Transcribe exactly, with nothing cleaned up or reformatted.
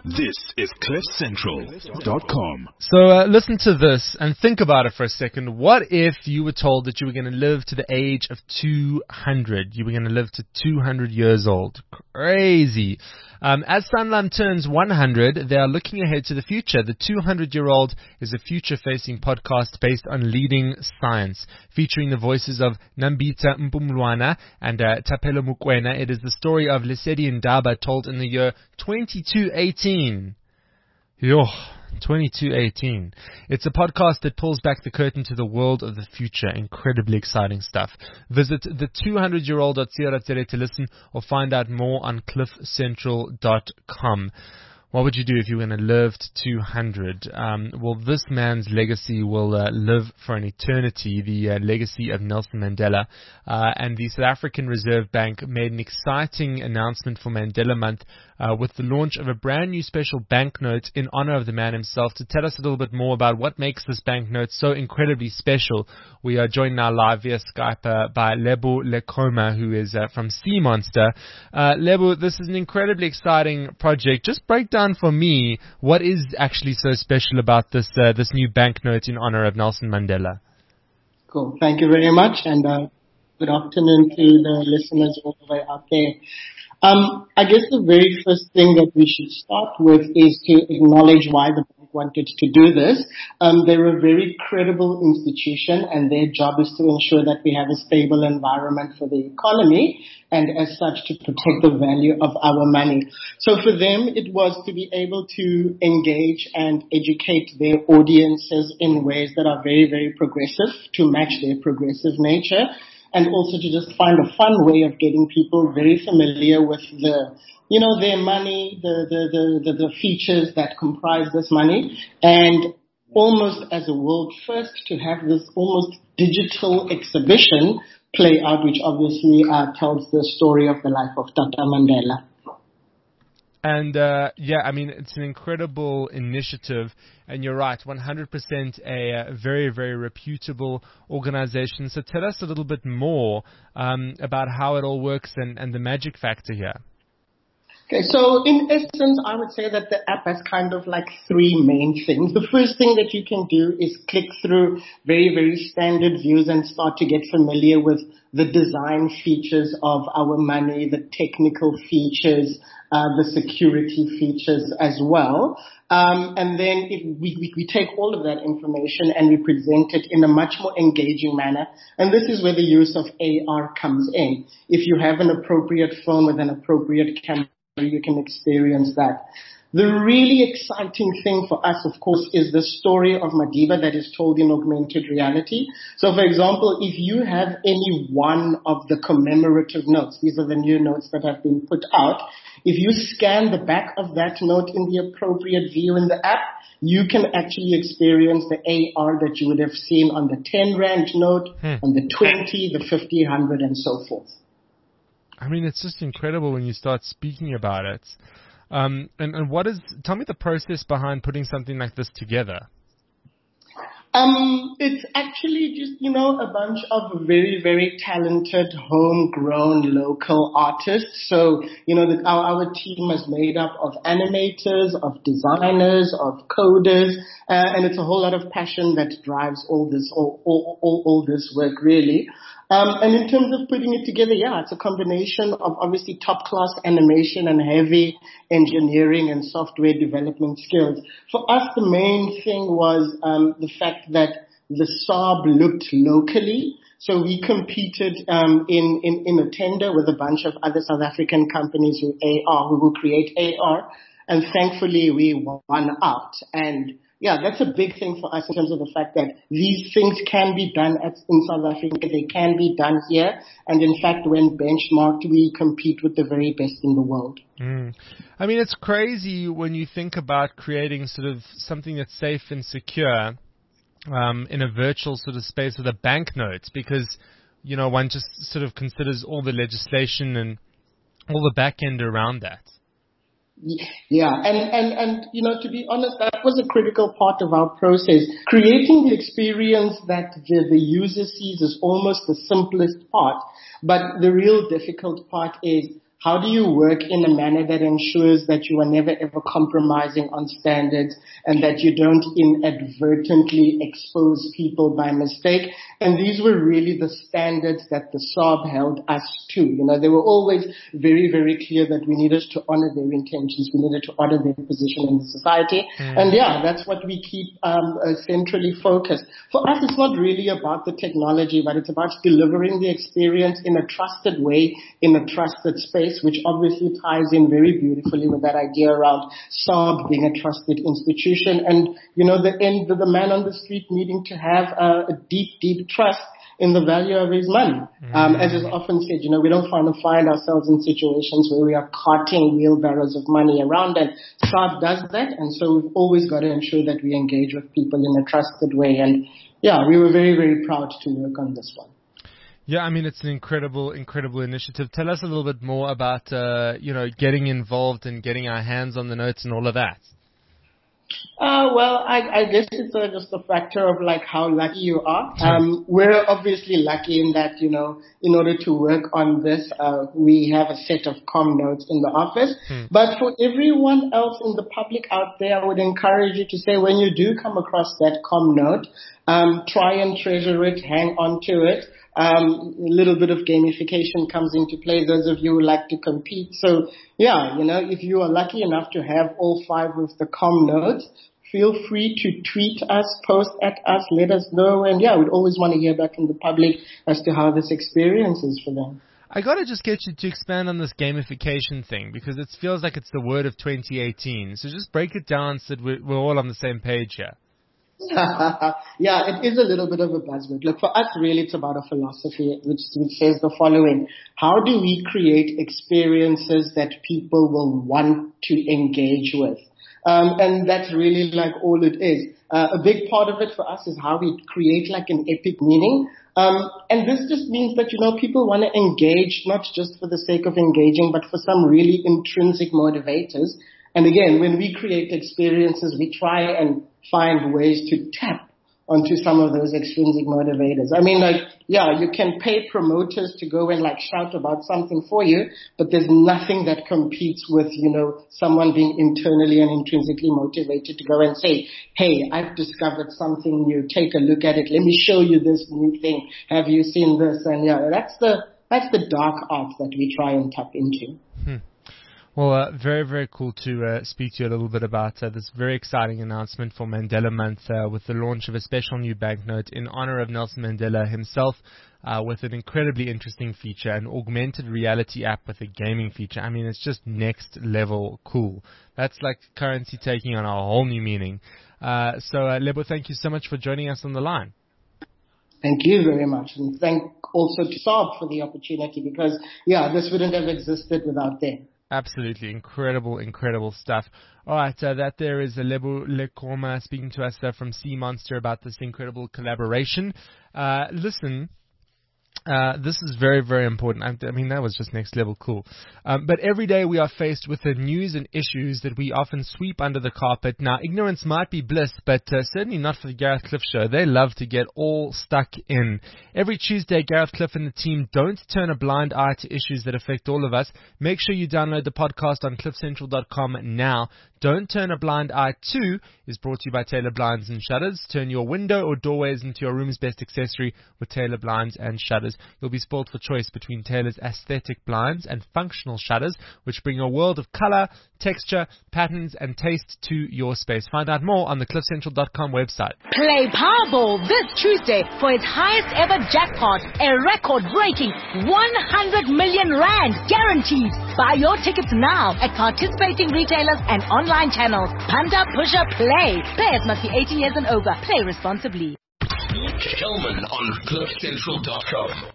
This is cliff central dot com. So uh, listen to this and think about it for a second. What if you were told that you were going to live to the age of two hundred? You were going to live to two hundred years old. Crazy. Um, as Sanlam turns one hundred, they are looking ahead to the future. The two hundred-year-old is a future-facing podcast based on leading science, featuring the voices of Nambita Mpumlwana and uh, Tapelo Mukwena. It is the story of Lesedi Ndaba told in the year twenty-two eighteen. Yo, twenty-two eighteen. It's a podcast that pulls back the curtain to the world of the future. Incredibly exciting stuff. Visit the two hundred year old dot co dot za to listen or find out more on cliff central dot com. What would you do if you were going to live to two hundred? Um, well, this man's legacy will uh, live for an eternity, the uh, legacy of Nelson Mandela. Uh, and the South African Reserve Bank made an exciting announcement for Mandela Month uh, with the launch of a brand new special banknote in honor of the man himself. To tell us a little bit more about what makes this banknote so incredibly special, we are joined now live via Skype uh, by Lebo Lekoma, who is uh, from Sea Monster. Uh, Lebo, this is an incredibly exciting project. Just break down for me, what is actually so special about this uh, this new banknote in honor of Nelson Mandela? Cool. Thank you very much, and uh, good afternoon to the listeners all the way out there. Um, I guess the very first thing that we should start with is to acknowledge why the bank wanted to do this. Um, they're a very credible institution, and their job is to ensure that we have a stable environment for the economy, and as such to protect the value of our money. So for them, it was to be able to engage and educate their audiences in ways that are very, very progressive, to match their progressive nature, and also to just find a fun way of getting people very familiar with the, you know, their money, the, the, the, the, the features that comprise this money, and almost as a world first to have this almost digital exhibition play out, which obviously uh, tells the story of the life of Tata Mandela. And, uh, yeah, I mean, it's an incredible initiative, and you're right, one hundred percent a uh, very, very reputable organization. So tell us a little bit more um, about how it all works and, and the magic factor here. Okay, so in essence, I would say that the app has kind of like three main things. The first thing that you can do is click through very, very standard views and start to get familiar with the design features of our money, the technical features, uh, the security features as well. Um, and then if we, we, we take all of that information and we present it in a much more engaging manner. And this is where the use of A R comes in. If you have an appropriate phone with an appropriate camera, you can experience that. The really exciting thing for us, of course, is the story of Madiba that is told in augmented reality. So, for example, if you have any one of the commemorative notes, these are the new notes that have been put out, if you scan the back of that note in the appropriate view in the app, you can actually experience the A R that you would have seen on the ten rand note, hmm. on the twenty, the fifty, one hundred, and so forth. I mean, it's just incredible when you start speaking about it. Um, and, and what is, tell me the process behind putting something like this together. Um, it's actually just, you know, a bunch of very, very talented, homegrown, local artists. So, you know, the, our, our team is made up of animators, of designers, of coders, uh, and it's a whole lot of passion that drives all this, all, all, all, all this work, really. Um, and in terms of putting it together, yeah, it's a combination of obviously top-class animation and heavy engineering and software development skills. For us, the main thing was um, the fact that the S A B looked locally. So we competed um, in, in, in a tender with a bunch of other South African companies who A R, who will create A R, and thankfully we won out. And yeah, that's a big thing for us in terms of the fact that these things can be done at, in South Africa. They can be done here. And in fact, when benchmarked, we compete with the very best in the world. Mm. I mean, it's crazy when you think about creating sort of something that's safe and secure um, in a virtual sort of space with a banknote, because, you know, one just sort of considers all the legislation and all the back end around that. Yeah, and, and, and, you know, to be honest, that was a critical part of our process. Creating the experience that the, the user sees is almost the simplest part, but the real difficult part is how do you work in a manner that ensures that you are never ever compromising on standards and that you don't inadvertently expose people by mistake? And these were really the standards that the S A R B held us to. You know, they were always very, very clear that we needed to honor their intentions. We needed to honor their position in the society. Mm. And yeah, that's what we keep um, uh, centrally focused. For us, it's not really about the technology, but it's about delivering the experience in a trusted way, in a trusted space, which obviously ties in very beautifully with that idea around S A R B being a trusted institution and, you know, the end, the, the man on the street needing to have a, a deep, deep trust in the value of his money. Mm-hmm. Um, as is often said, you know, we don't want to find ourselves in situations where we are carting wheelbarrows of money around, and S A R B does that, and so we've always got to ensure that we engage with people in a trusted way. And yeah, we were very, very proud to work on this one. Yeah, I mean, it's an incredible, incredible initiative. Tell us a little bit more about, uh, you know, getting involved and getting our hands on the notes and all of that. Uh, well, I, I guess it's uh, just a factor of like how lucky you are. Um, we're obviously lucky in that, you know, in order to work on this, uh, we have a set of com notes in the office. Hmm. But for everyone else in the public out there, I would encourage you to say when you do come across that com note, um, try and treasure it, hang on to it. Um, a little bit of gamification comes into play, those of you who like to compete. So, yeah, you know, if you are lucky enough to have all five of the com notes, feel free to tweet us, post at us, let us know. And, yeah, we'd always want to hear back from the public as to how this experience is for them. I got to just get you to expand on this gamification thing because it feels like it's the word of twenty eighteen. So just break it down so that we're, we're all on the same page here. Yeah, it is a little bit of a buzzword. Look, for us, really, it's about a philosophy which, which says the following. How do we create experiences that people will want to engage with? Um, and that's really like all it is. Uh, a big part of it for us is how we create like an epic meaning. Um, and this just means that, you know, people want to engage not just for the sake of engaging, but for some really intrinsic motivators. And again, when we create experiences, we try and find ways to tap onto some of those extrinsic motivators. I mean, like, yeah, you can pay promoters to go and like shout about something for you, but there's nothing that competes with, you know, someone being internally and intrinsically motivated to go and say, hey, I've discovered something new. Take a look at it. Let me show you this new thing. Have you seen this? And yeah, that's the, that's the dark art that we try and tap into. Hmm. Well, uh, very, very cool to uh, speak to you a little bit about uh, this very exciting announcement for Mandela Month uh, with the launch of a special new banknote in honor of Nelson Mandela himself uh, with an incredibly interesting feature, an augmented reality app with a gaming feature. I mean, it's just next level cool. That's like currency taking on a whole new meaning. Uh, so, uh, Lebo, thank you so much for joining us on the line. Thank you very much. And thank also to S A R B for the opportunity because, yeah, this wouldn't have existed without them. Absolutely. Incredible, incredible stuff. All right, uh, that there is Lebo Lekoma speaking to us uh, from Sea Monster about this incredible collaboration. Uh, listen, uh, this is very, very important. I, I mean, that was just next level cool. Um, but every day we are faced with the news and issues that we often sweep under the carpet. Now, ignorance might be bliss, but uh, certainly not for the Gareth Cliff Show. They love to get all stuck in. Every Tuesday, Gareth Cliff and the team don't turn a blind eye to issues that affect all of us. Make sure you download the podcast on cliff central dot com now. Don't Turn a Blind Eye two is brought to you by Taylor Blinds and Shutters. Turn your window or doorways into your room's best accessory with Taylor Blinds and Shutters. You'll be spoiled for choice between Taylor's aesthetic blinds and functional shutters, which bring a world of color, texture, patterns, and taste to your space. Find out more on the cliff central dot com website. Play Powerball this Tuesday for its highest ever jackpot, a record-breaking one hundred million rand guaranteed. Buy your tickets now at participating retailers and online channels. Punter, pusher, play. Players must be eighteen years and over. Play responsibly. Kelman on cliff central dot com.